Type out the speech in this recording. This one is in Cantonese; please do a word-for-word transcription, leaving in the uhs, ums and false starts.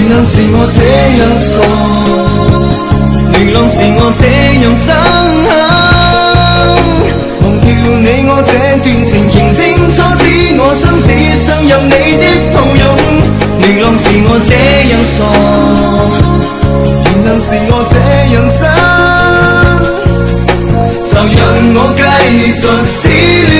原諒是我這樣傻，原諒是我這樣憎恨，忘掉你我這段情，仍清楚知我心只想有你的抱擁。原諒是我這樣傻，原諒是我這樣憎，就讓我繼續思念。